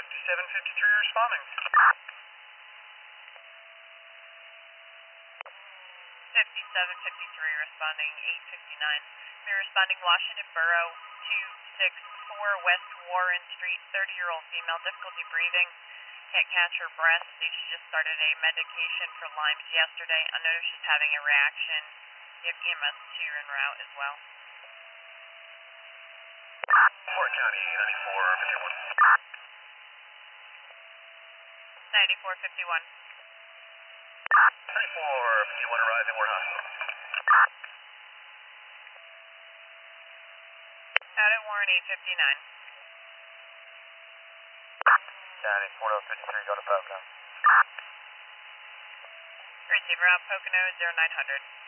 5753 responding. 5753 responding, 859. We're responding Washington Borough 264 West Warren Street, 30-year-old female, difficulty breathing, can't catch her breath. She just started a medication for Lyme's yesterday. I noticed she's having a reaction. You have EMS 2 en route as well. Fort County 9451. 9451. 9451 arriving, we're hospital. Out at Warren 859. County 4053, go to Pocono. Receiver out Pocono 0900.